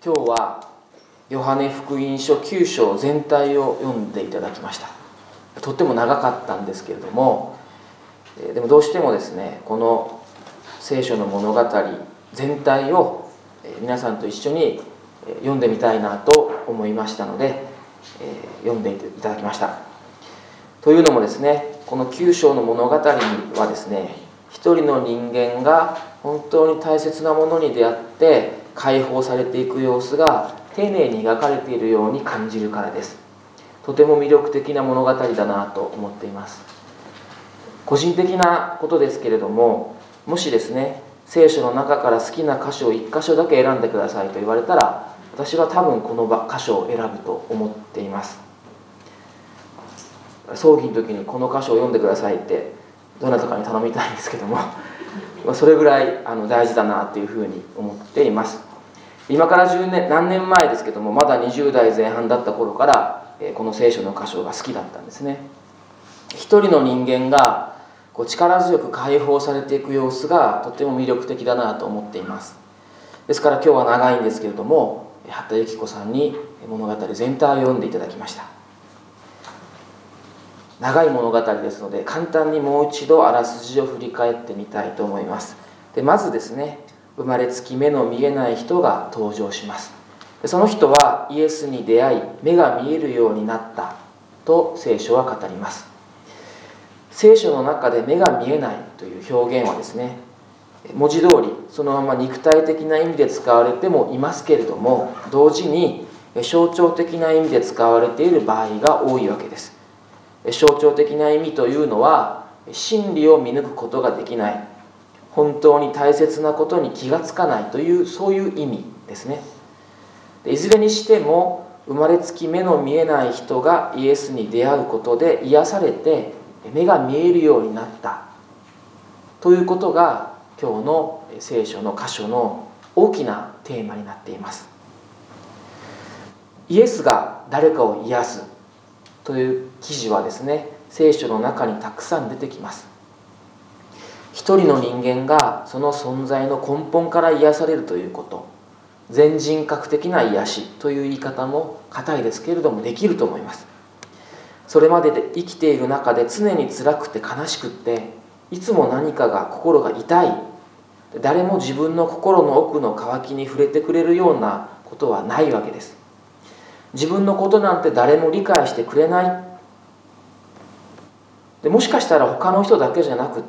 今日はヨハネ福音書9章全体を読んでいただきました。とっても長かったんですけれども、でもどうしてもですね、この聖書の物語全体を皆さんと一緒に読んでみたいなと思いましたので、読んでいただきました。というのもですね、この9章の物語はですね、一人の人間が本当に大切なものに出会って解放されていく様子が丁寧に描かれているように感じるからです。とても魅力的な物語だなと思っています。個人的なことですけれども、もしですね、聖書の中から好きな箇所を1箇所だけ選んでくださいと言われたら、私は多分この箇所を選ぶと思っています。葬儀の時にこの箇所を読んでくださいってどなたかに頼みたいんですけども、それぐらい大事だなというふうに思っています。今から何年前ですけども、まだ20代前半だった頃からこの聖書の箇所が好きだったんですね。一人の人間が力強く解放されていく様子がとても魅力的だなと思っています。ですから今日は長いんですけれども、畑由紀子さんに物語全体を読んでいただきました。長い物語ですので、簡単にもう一度あらすじを振り返ってみたいと思います。でまずですね、生まれつき目の見えない人が登場します。でその人はイエスに出会い、目が見えるようになったと聖書は語ります。聖書の中で目が見えないという表現はですね、文字通りそのまま肉体的な意味で使われてもいますけれども、同時に象徴的な意味で使われている場合が多いわけです。象徴的な意味というのは、真理を見抜くことができない、本当に大切なことに気がつかないという、そういう意味ですね。いずれにしても、生まれつき目の見えない人がイエスに出会うことで癒されて目が見えるようになったということが、今日の聖書の箇所の大きなテーマになっています。イエスが誰かを癒すという記事はですね、聖書の中にたくさん出てきます。一人の人間がその存在の根本から癒されるということ、全人格的な癒しという言い方も固いですけれどもできると思います。それまでで生きている中で常に辛くて悲しくって、いつも何かが心が痛い、誰も自分の心の奥の渇きに触れてくれるようなことはないわけです。自分のことなんて誰も理解してくれない。でもしかしたら他の人だけじゃなくって、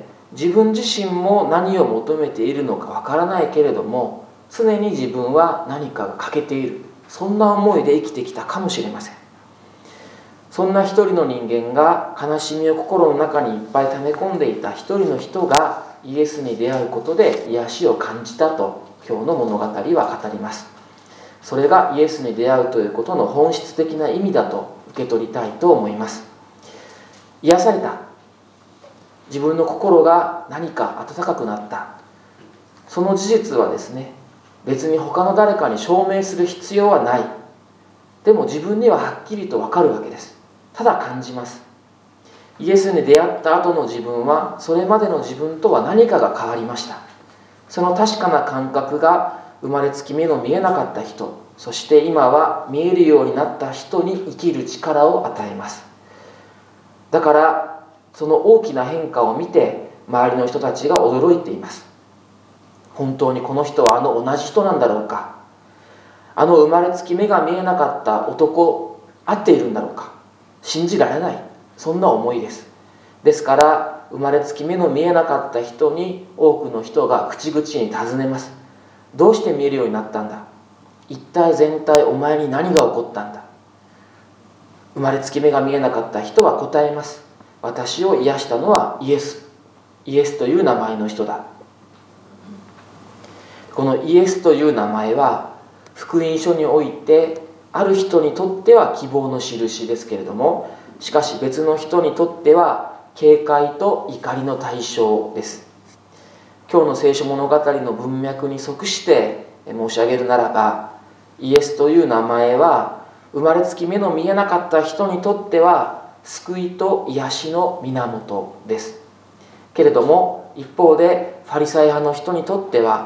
自分自身も何を求めているのかわからないけれども、常に自分は何かが欠けている、そんな思いで生きてきたかもしれません。そんな一人の人間が悲しみを心の中にいっぱい溜め込んでいた一人の人がイエスに出会うことで癒しを感じたと今日の物語は語ります。それがイエスに出会うということの本質的な意味だと受け取りたいと思います。癒された、自分の心が何か温かくなった、その事実はですね、別に他の誰かに証明する必要はない。でも自分にははっきりと分かるわけです。ただ感じます。イエスに出会った後の自分はそれまでの自分とは何かが変わりました。その確かな感覚が生まれつき目の見えなかった人、そして今は見えるようになった人に生きる力を与えます。だからその大きな変化を見て周りの人たちが驚いています。本当にこの人は同じ人なんだろうか、生まれつき目が見えなかった男、合っているんだろうか、信じられない、そんな思いです。ですから生まれつき目の見えなかった人に多くの人が口々に尋ねます。どうして見えるようになったんだ、一体全体お前に何が起こったんだ。生まれつき目が見えなかった人は答えます。私を癒したのはイエスという名前の人だ。このイエスという名前は福音書においてある人にとっては希望の印ですけれども、しかし別の人にとっては警戒と怒りの対象です。今日の聖書物語の文脈に即して申し上げるならば、イエスという名前は生まれつき目の見えなかった人にとっては救いと癒しの源ですけれども、一方でファリサイ派の人にとっては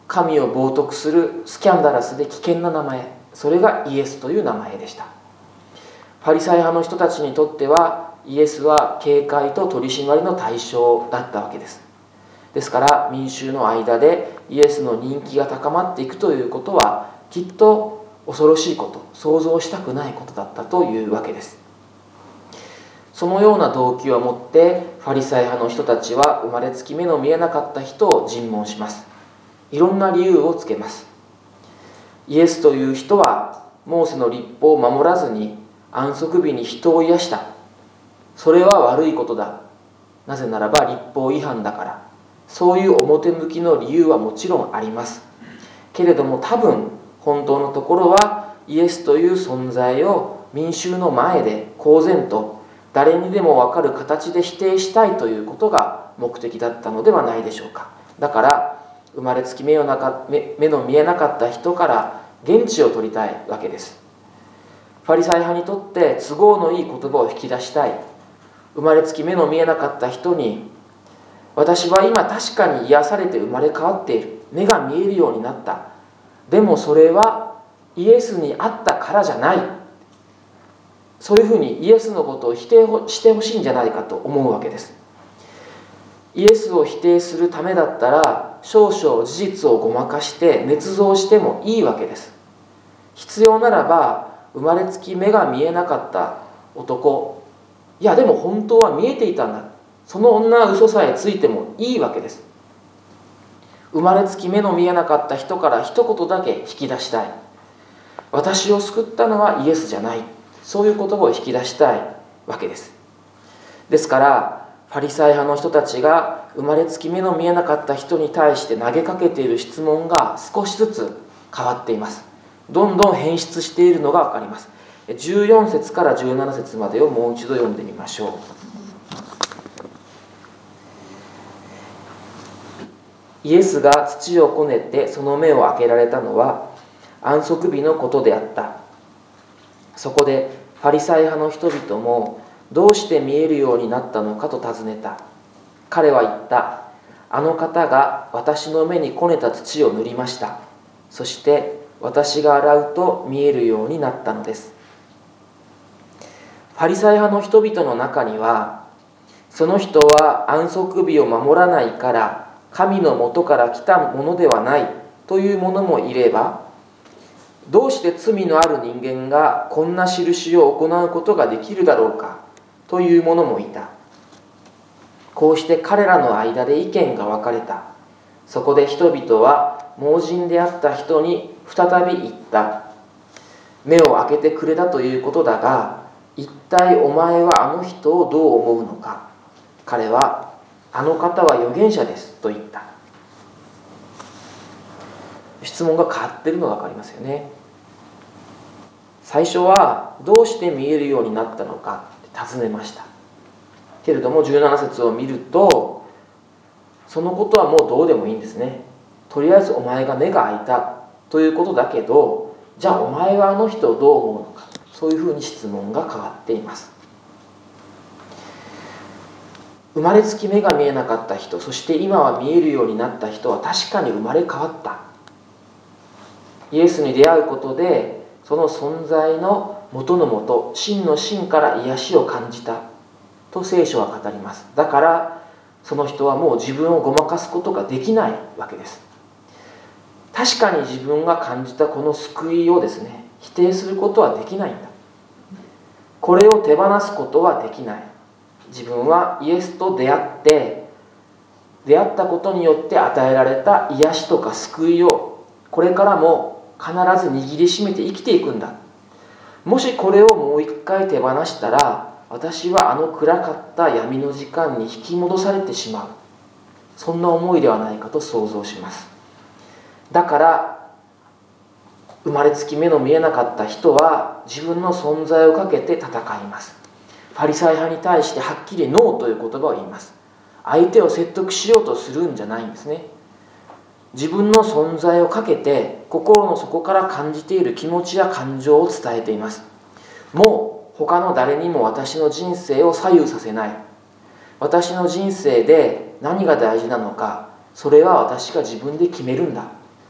神を冒涜するスキャンダラスで危険な名前、それがイエスという名前でした。パリサイ派の人たちにとってはイエスは警戒と取り締まりの対象だったわけです。ですから民衆の間でイエスの人気が高まっていくということはきっと恐ろしいこと、想像したくないことだったというわけです。そのような動機を持ってファリサイ派の人たちは生まれつき目の見えなかった人を尋問します。いろんな理由をつけます。イエスという人はモーセの律法を守らずに安息日に人を癒した。それは悪いことだ。なぜならば律法違反だから。そういう表向きの理由はもちろんありますけれども、多分本当のところはイエスという存在を民衆の前で公然と誰にでも分かる形で否定したいということが目的だったのではないでしょうか。だから生まれつき目の見えなかった人から言質を取りたいわけです。ファリサイ派にとって都合のいい言葉を引き出したい。生まれつき目の見えなかった人に、私は今確かに癒されて生まれ変わっている。目が見えるようになった。でもそれはイエスにあったからじゃない。そういうふうにイエスのことを否定してほしいんじゃないかと思うわけです。イエスを否定するためだったら少々事実をごまかして捏造してもいいわけです。必要ならば生まれつき目が見えなかった男、いやでも本当は見えていたんだ、その女は嘘さえついてもいいわけです。生まれつき目の見えなかった人から一言だけ引き出したい。私を救ったのはイエスじゃない、そういう言葉を引き出したいわけです。ですからファリサイ派の人たちが生まれつき目の見えなかった人に対して投げかけている質問が少しずつ変わっています。どんどん変質しているのが分かります。14節から17節までをもう一度読んでみましょう。イエスが土をこねてその目を開けられたのは安息日のことであった。そこでファリサイ派の人々もどうして見えるようになったのかと尋ねた。彼は言った。あの方が私の目にこねた土を塗りました。そして私が洗うと見えるようになったのです。ファリサイ派の人々の中には、その人は安息日を守らないから神のもとから来たものではないという者もいれば、どうして罪のある人間がこんな印を行うことができるだろうかという者もいた。こうして彼らの間で意見が分かれた。そこで人々は盲人であった人に再び言った。目を開けてくれたということだが、一体お前はあの人をどう思うのか。彼は、あの方は預言者ですと言った。質問が変わっているのが分かりますよね。最初はどうして見えるようになったのかって尋ねましたけれども、17節を見るとそのことはもうどうでもいいんですね。とりあえずお前が目が開いたということだけど、じゃあお前はあの人をどう思うのか、そういうふうに質問が変わっています。生まれつき目が見えなかった人、そして今は見えるようになった人は確かに生まれ変わった。イエスに出会うことでその存在の元の元、真の真から癒しを感じたと聖書は語ります。だからその人はもう自分をごまかすことができないわけです。確かに自分が感じたこの救いをですね、否定することはできないんだ。これを手放すことはできない。自分はイエスと出会ったことによって与えられた癒しとか救いをこれからも必ず握りしめて生きていくんだ。もしこれをもう一回手放したら、私はあの暗かった闇の時間に引き戻されてしまう。そんな思いではないかと想像します。だから生まれつき目の見えなかった人は自分の存在をかけて戦います。ファリサイ派に対してはっきりノーという言葉を言います。相手を説得しようとするんじゃないんですね。自分の存在をかけて心の底から感じている気持ちや感情を伝えています。もう他の誰にも私の人生を左右させない。私の人生で何が大事なのか、それは私が自分で決めるんだ。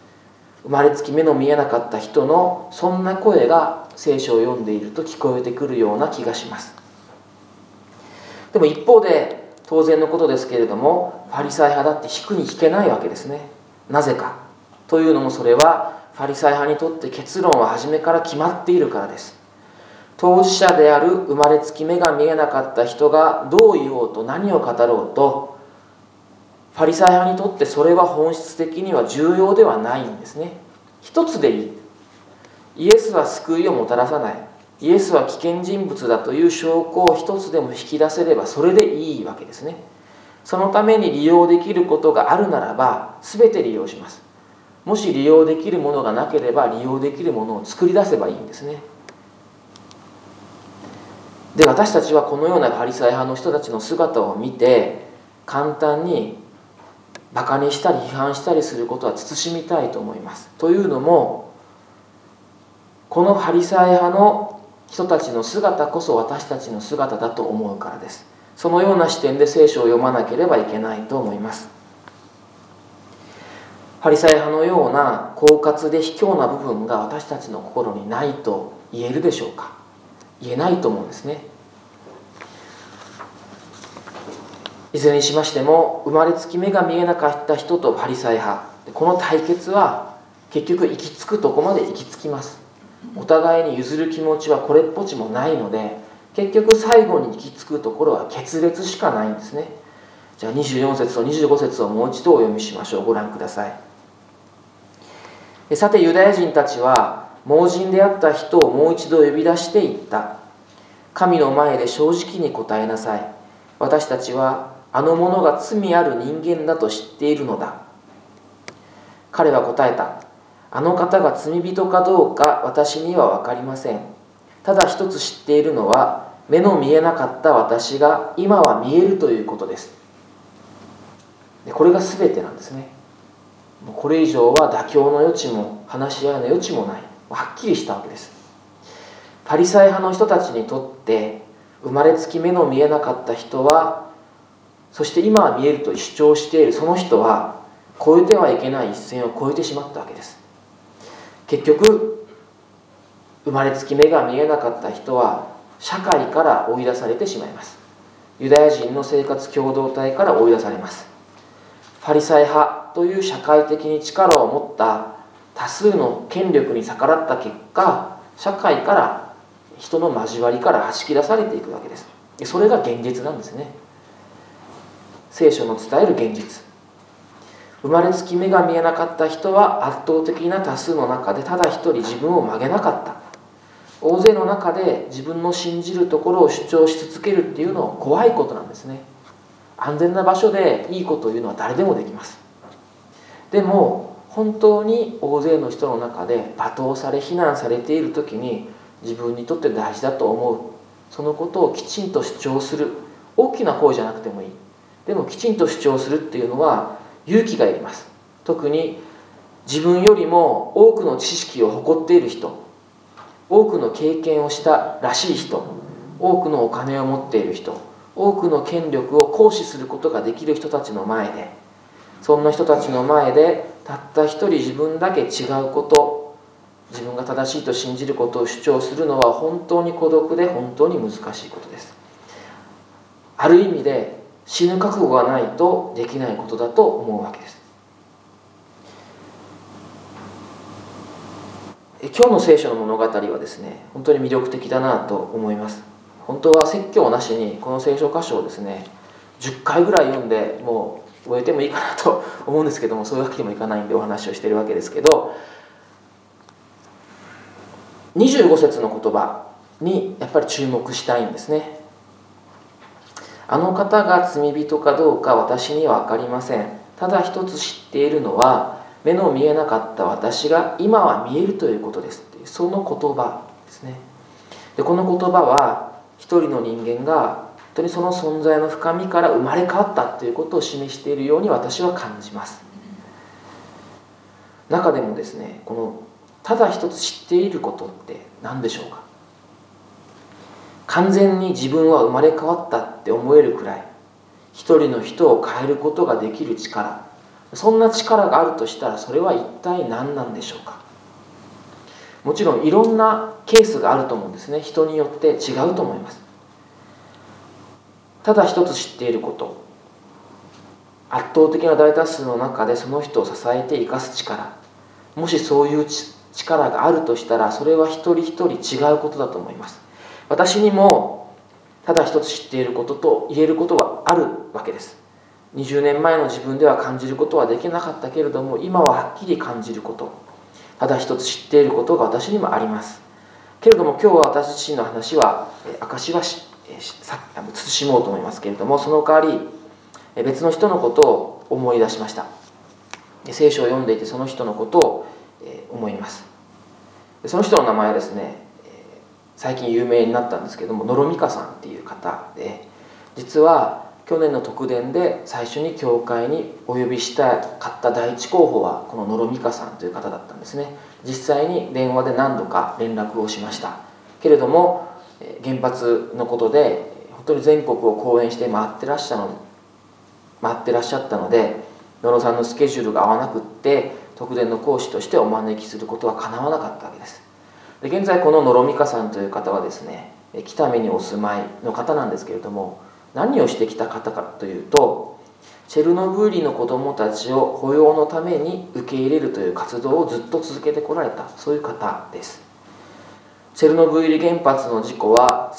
生まれつき目の見えなかった人のそんな声が聖書を読んでいると聞こえてくるような気がします。でも一方で当然のことですけれども、ファリサイ派だって引くに引けないわけですね。なぜかというのも、それはファリサイ派にとって結論は初めから決まっているからです。当事者である生まれつき目が見えなかった人がどう言おうと何を語ろうと、ファリサイ派にとってそれは本質的には重要ではないんですね。一つでいい。イエスは救いをもたらさない。イエスは危険人物だという証拠を一つでも引き出せればそれでいいわけですね。そのために利用できることがあるならば全て利用します。もし利用できるものがなければ利用できるものを作り出せばいいんですね。で、私たちはこのようなファリサイ派の人たちの姿を見て簡単にバカにしたり批判したりすることは慎みたいと思います。というのも、このファリサイ派の人たちの姿こそ私たちの姿だと思うからです。そのような視点で聖書を読まなければいけないと思います。ファリサイ派のような狡猾で卑怯な部分が私たちの心にないと言えるでしょうか。言えないと思うんですね。いずれにしましても、生まれつき目が見えなかった人とファリサイ派、この対決は結局行き着くとこまで行き着きます。お互いに譲る気持ちはこれっぽっちもないので、結局最後に行き着くところは決裂しかないんですね。じゃあ24節と25節をもう一度お読みしましょう。ご覧ください。さてユダヤ人たちは盲人であった人をもう一度呼び出して言った。神の前で正直に答えなさい。私たちはあの者が罪ある人間だと知っているのだ。彼は答えた。あの方が罪人かどうか私には分かりません。ただ一つ知っているのは、目の見えなかった私が今は見えるということです。これが全てなんですね。これ以上は妥協の余地も話し合いの余地もない。はっきりしたわけです。パリサイ派の人たちにとって生まれつき目の見えなかった人は、そして今は見えると主張しているその人は越えてはいけない一線を越えてしまったわけです。結局生まれつき目が見えなかった人は社会から追い出されてしまいます。ユダヤ人の生活共同体から追い出されます。ファリサイ派という社会的に力を持った多数の権力に逆らった結果、社会から人の交わりから弾き出されていくわけです。それが現実なんですね。聖書の伝える現実。生まれつき目が見えなかった人は圧倒的な多数の中でただ一人自分を曲げなかった。大勢の中で自分の信じるところを主張し続けるっていうのは怖いことなんですね。安全な場所でいいことを言うのは誰でもできます。でも本当に大勢の人の中で罵倒され非難されている時に、自分にとって大事だと思うそのことをきちんと主張する。大きな声じゃなくてもいい。でもきちんと主張するっていうのは勇気がいります。特に自分よりも多くの知識を誇っている人、多くの経験をしたらしい人、多くのお金を持っている人、多くの権力を行使することができる人たちの前で、そんな人たちの前でたった一人自分だけ違うこと、自分が正しいと信じることを主張するのは本当に孤独で本当に難しいことです。ある意味で死ぬ覚悟がないとできないことだと思うわけです。今日の聖書の物語はですね、本当に魅力的だなと思います。本当は説教なしにこの聖書箇所をですね10回ぐらい読んでもう終えてもいいかなと思うんですけども、そういうわけにもいかないんでお話をしているわけですけど、25節の言葉にやっぱり注目したいんですね。あの方が罪人かどうか私には分かりません。ただ一つ知っているのは、目の見えなかった私が今は見えるということですっていう、その言葉ですね。でこの言葉は一人の人間が本当にその存在の深みから生まれ変わったということを示しているように私は感じます。中でもですね、このただ一つ知っていることって何でしょうか。完全に自分は生まれ変わったって思えるくらい、一人の人を変えることができる力、 そんな力があるとしたら、それは一体何なんでしょうか。もちろんいろんなケースがあると思うんですね。人によって違うと思います。ただ一つ知っていること、圧倒的な大多数の中でその人を支えて生かす力、もしそういう力があるとしたら、それは一人一人違うことだと思います。私にもただ一つ知っていることと言えることはあるわけです。20年前の自分では感じることはできなかったけれども、今ははっきり感じること、ただ一つ知っていることが私にもありますけれども、今日は私自身の話は証は慎もうと思いますけれども、その代わり別の人のことを思い出しました。聖書を読んでいてその人のことを思います。その人の名前はですね、最近有名になったんですけども、野呂美香さんっていう方で、実は去年の特典で最初に教会にお呼びしたかった第一候補はこの野呂美香さんという方だったんですね。実際に電話で何度か連絡をしましたけれども、原発のことで本当に全国を講演して回ってらっしゃったので、野呂さんのスケジュールが合わなくって特典の講師としてお招きすることはかなわなかったわけです。で、現在この野呂美香さんという方はですね、北見にお住まいの方なんですけれども、何をしてきた方かというと、チェルノブイリの子どもたちを保養のために受け入れるという活動をずっと続けてこられた、そういう方です。チェルノブイリ原発の事故は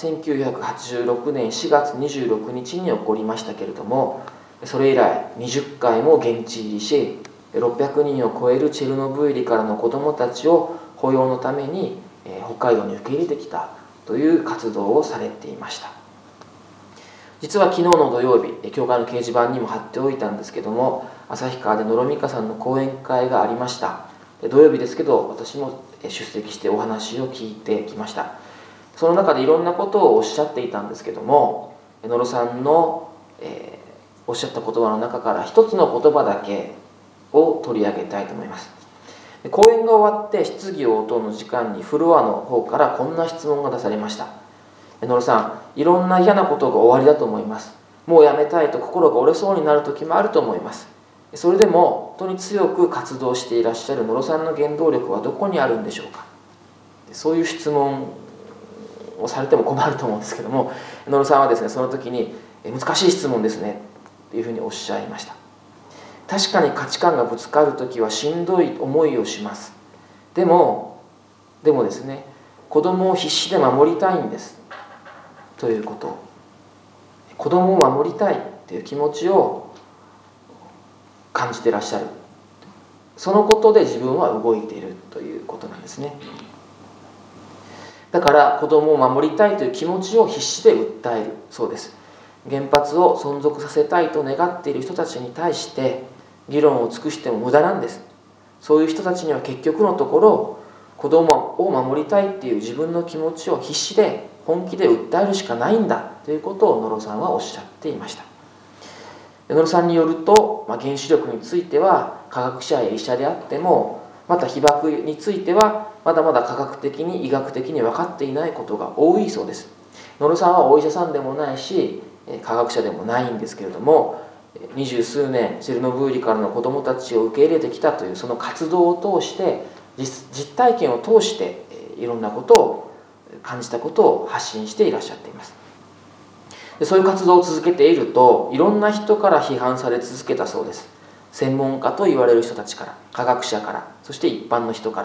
1986年4月26日に起こりましたけれども、それ以来20回も現地入りし、600人を超えるチェルノブイリからの子どもたちを保養のために北海道に受け入れてきたという活動をされていました。実は昨日の土曜日、教会の掲示板にも貼っておいたんですけども、旭川で野呂美香さんの講演会がありました。土曜日ですけど、私も出席してお話を聞いてきました。その中でいろんなことをおっしゃっていたんですけども、野呂さんの、おっしゃった言葉の中から一つの言葉だけを取り上げたいと思います。講演が終わって質疑応答の時間にフロアの方からこんな質問が出されました。野呂さん、いろんな嫌なことが終わりだと思います。もうやめたいと心が折れそうになる時もあると思います。それでも本当に強く活動していらっしゃる野呂さんの原動力はどこにあるんでしょうか。そういう質問をされても困ると思うんですけども、野呂さんはですね、その時に難しい質問ですねというふうにおっしゃいました。確かに価値観がぶつかる時はしんどい思いをします。でもですね、子供を必死で守りたいんですということ、子供を守りたいという気持ちを感じていらっしゃる、そのことで自分は動いているということなんですね。だから子供を守りたいという気持ちを必死で訴えるそうです。原発を存続させたいと願っている人たちに対して議論を尽くしても無駄なんです。そういう人たちには結局のところ、子供を守りたいっていう自分の気持ちを必死で本気で訴えるしかないんだということを野呂さんはおっしゃっていました。野呂さんによると、原子力については科学者や医者であっても、また被爆についてはまだまだ科学的に医学的に分かっていないことが多いそうです。野呂さんはお医者さんでもないし科学者でもないんですけれども、20数年チェルノブイリからの子どもたちを受け入れてきたというその活動を通して、実体験を通していろんなことを感じたことを発信していらっしゃっています。で、そういう活動を続けているといろんな人から批判され続けたそうです。専門家と言われる人たちから、科学者から、そして一般の人から、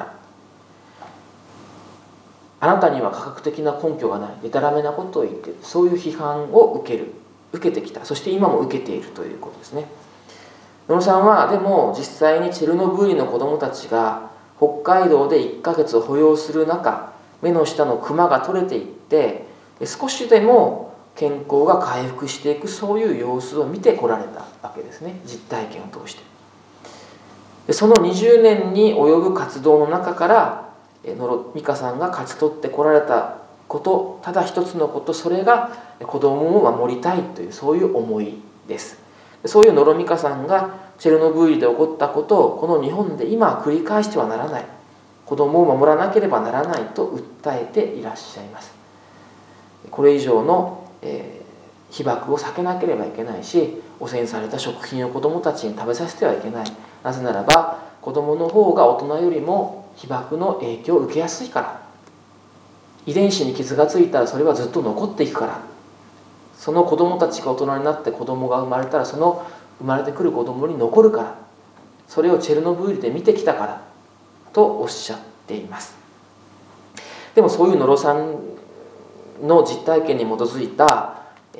あなたには科学的な根拠がない、でたらめなことを言っている、そういう批判を受けてきた、そして今も受けているということですね。野呂さんはでも実際にチェルノブイリの子どもたちが北海道で1ヶ月保養する中、目の下のクマが取れていって少しでも健康が回復していく、そういう様子を見てこられたわけですね、実体験を通して。で、その20年に及ぶ活動の中から野呂美香さんが勝ち取ってこられたこと、ただ一つのこと、それが子供を守りたいというそういう思いです。そういう野呂美香さんがチェルノブイリで起こったことをこの日本で今繰り返してはならない、子供を守らなければならないと訴えていらっしゃいます。これ以上の被爆を避けなければいけないし、 汚染された食品を子どもたちに食べさせてはいけない。なぜならば子どもの方が大人よりも被爆の影響を受けやすいから。遺伝子に傷がついたらそれはずっと残っていくから。その子どもたちが大人になって子どもが生まれたらその生まれてくる子どもに残るから。それをチェルノブイリで見てきたからとおっしゃっています。でもそういう野呂さんの実体験に基づいた、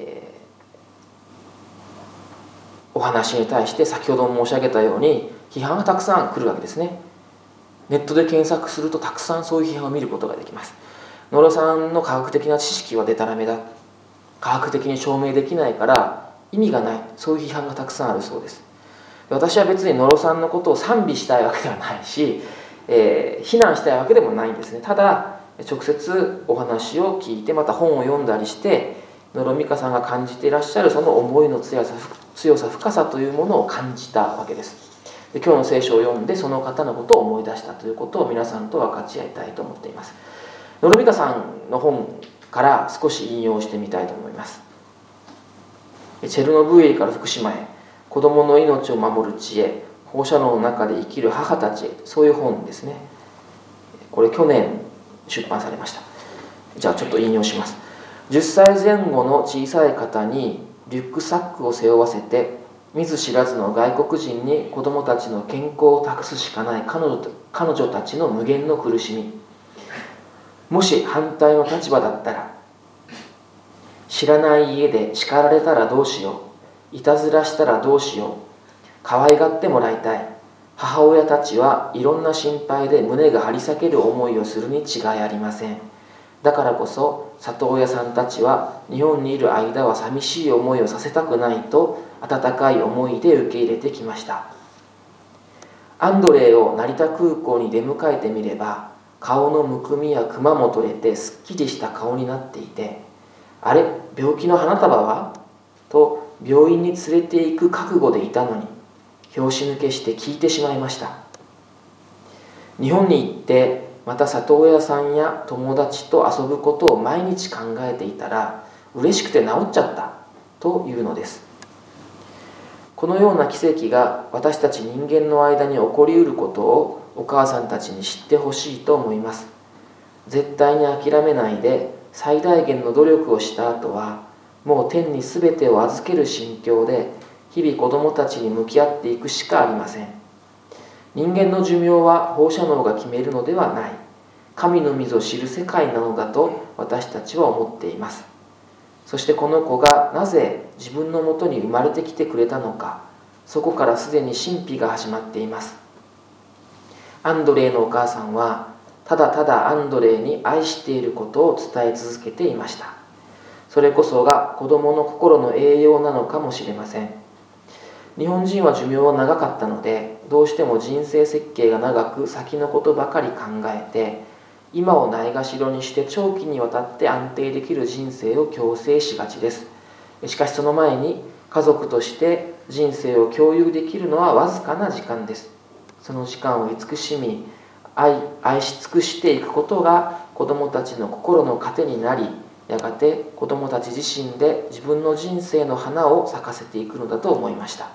お話に対して先ほど申し上げたように批判がたくさん来るわけですね。ネットで検索するとたくさんそういう批判を見ることができます。野呂さんの科学的な知識はデタラメだ、科学的に証明できないから意味がない、そういう批判がたくさんあるそうです。私は別に野呂さんのことを賛美したいわけではないし、非難したいわけでもないんですね。ただ直接お話を聞いてまた本を読んだりして野呂美香さんが感じていらっしゃるその思いの強さ深さというものを感じたわけです。で今日の聖書を読んでその方のことを思い出したということを皆さんと分かち合いたいと思っています。野呂美香さんの本から少し引用してみたいと思います。チェルノブイリから福島へ、子どもの命を守る知恵、放射能の中で生きる母たちへ、そういう本ですね。これ去年出版されました。じゃあちょっと引用します。10歳前後の小さい方にリュックサックを背負わせて見ず知らずの外国人に子どもたちの健康を託すしかない彼女たちの無限の苦しみ。もし反対の立場だったら、知らない家で叱られたらどうしよう、いたずらしたらどうしよう、可愛がってもらいたい。母親たちはいろんな心配で胸が張り裂ける思いをするに違いありません。だからこそ里親さんたちは日本にいる間は寂しい思いをさせたくないと温かい思いで受け入れてきました。アンドレイを成田空港に出迎えてみれば顔のむくみやクマも取れてすっきりした顔になっていて、あれ、病気の花束はと病院に連れて行く覚悟でいたのに拍子抜けして聞いてしまいました。日本に行ってまた里親さんや友達と遊ぶことを毎日考えていたら嬉しくて治っちゃったというのです。このような奇跡が私たち人間の間に起こりうることをお母さんたちに知ってほしいと思います。絶対に諦めないで最大限の努力をした後はもう天に全てを預ける心境で日々子どもたちに向き合っていくしかありません。人間の寿命は放射能が決めるのではない、神の御を知る世界なのだと私たちは思っています。そしてこの子がなぜ自分のもとに生まれてきてくれたのか、そこからすでに神秘が始まっています。アンドレイのお母さんはただただアンドレイに愛していることを伝え続けていました。それこそが子供の心の栄養なのかもしれません。日本人は寿命は長かったのでどうしても人生設計が長く先のことばかり考えて今をないがしろにして長期にわたって安定できる人生を強制しがちです。しかしその前に家族として人生を共有できるのはわずかな時間です。その時間を慈しみ愛し尽くしていくことが子どもたちの心の糧になり、やがて子どもたち自身で自分の人生の花を咲かせていくのだと思いました。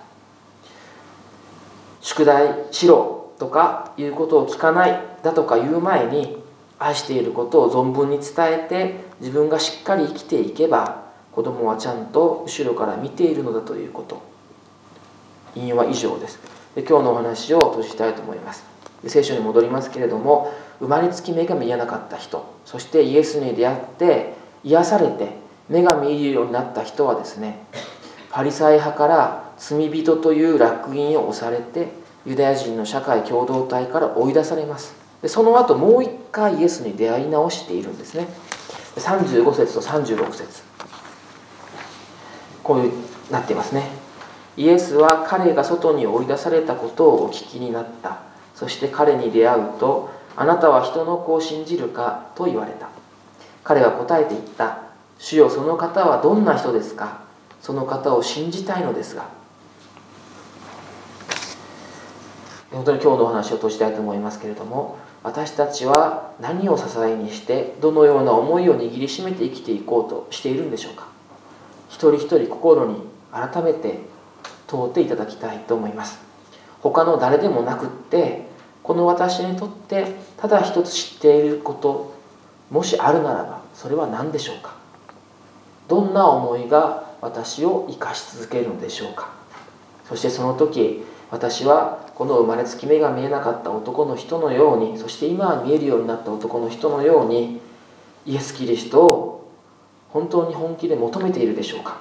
宿題しろとかいうことを聞かないだとか言う前に愛していることを存分に伝えて自分がしっかり生きていけば子供はちゃんと後ろから見ているのだということ。引用は以上です。で今日のお話を閉じたいと思います。聖書に戻りますけれども、生まれつき目が見えなかった人、そしてイエスに出会って癒されて目が見えるようになった人はですね、パリサイ派から罪人という烙印を押されてユダヤ人の社会共同体から追い出されます。でその後もう一回イエスに出会い直しているんですね。35節と36節こういうなっていますね。イエスは彼が外に追い出されたことをお聞きになった。そして彼に出会うと、あなたは人の子を信じるかと言われた。彼は答えて言った。主よ、その方はどんな人ですか？その方を信じたいのですが。本当に今日のお話を閉じたいと思いますけれども、私たちは何を支えにしてどのような思いを握りしめて生きていこうとしているんでしょうか。一人一人心に改めて問うていただきたいと思います。他の誰でもなくって、この私にとってただ一つ知っていること、もしあるならばそれは何でしょうか。どんな思いが私を生かし続けるのでしょうか。そしてその時、私はこの生まれつき目が見えなかった男の人のように、そして今は見えるようになった男の人のように、イエス・キリストを本当に本気で求めているでしょうか。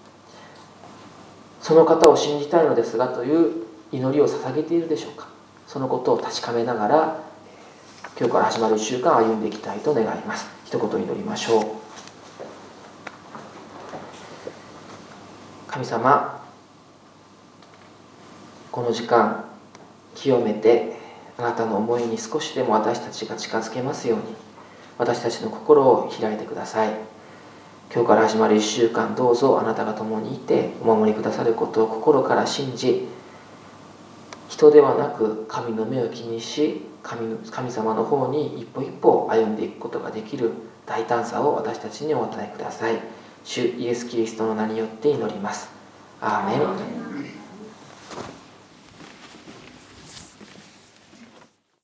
その方を信じたいのですがという祈りを捧げているでしょうか。そのことを確かめながら、今日から始まる1週間を歩んでいきたいと願います。一言祈りましょう。神様、この時間清めて、あなたの思いに少しでも私たちが近づけますように、私たちの心を開いてください。今日から始まる1週間、どうぞあなたが共にいてお守りくださることを心から信じ、人ではなく神の目を気にし、神様の方に一歩一歩歩んでいくことができる大胆さを私たちにお与えください。主イエス・キリストの名によって祈ります。アーメン。